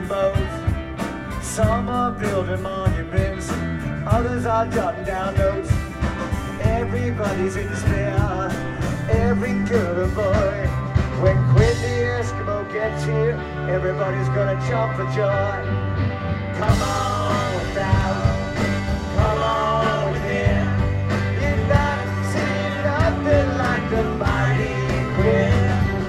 boats. Some are building monuments, others are jotting down notes. Everybody's in despair, every girl and boy. When Quinn the Eskimo gets here, everybody's gonna jump for joy. Come on without, come on within. You've not seen nothing like the mighty Quinn.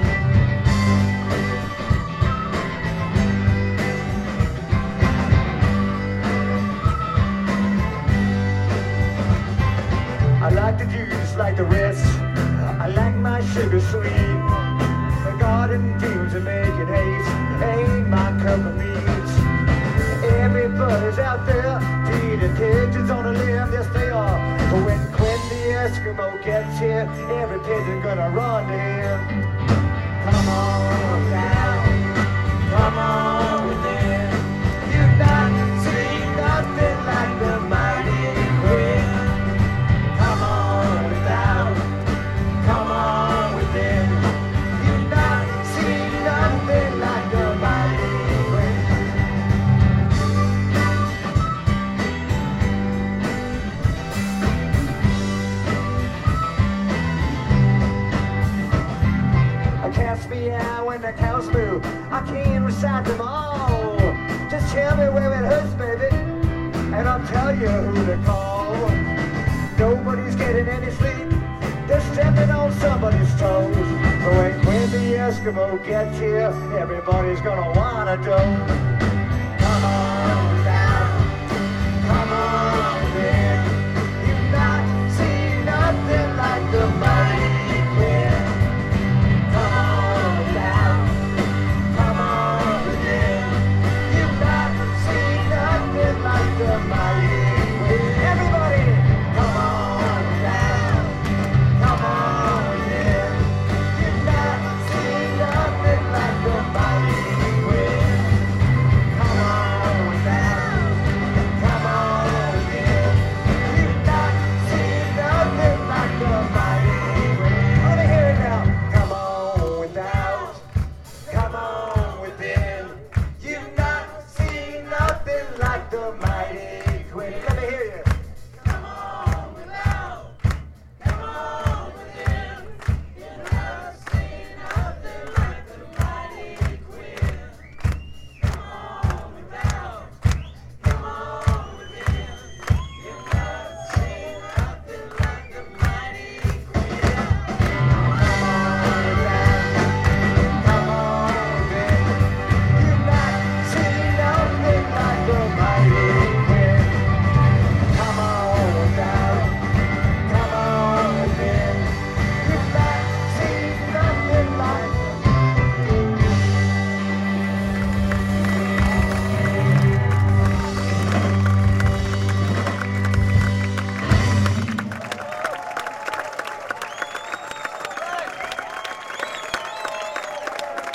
I like the juice like the rest, I like my sugar sweet. The garden dreams of making haste ain't my cup of meat. Everybody's out there feeding pigeons on a limb, yes they are. But when Quinn the Eskimo gets here, every pigeon gonna run to him. Come on down, come on within. You've not seen nothing like the mighty Quinn. Come on without, come on within. You've not seen nothing like the mighty Quinn. I cast me out when the cows moo. I can't recite them all. Just tell me where it hurts, baby, and I'll tell you who to call. Nobody's getting any sleep, they're stepping on somebody's toes. But when Quinn the Eskimo gets here, everybody's gonna wanna dough.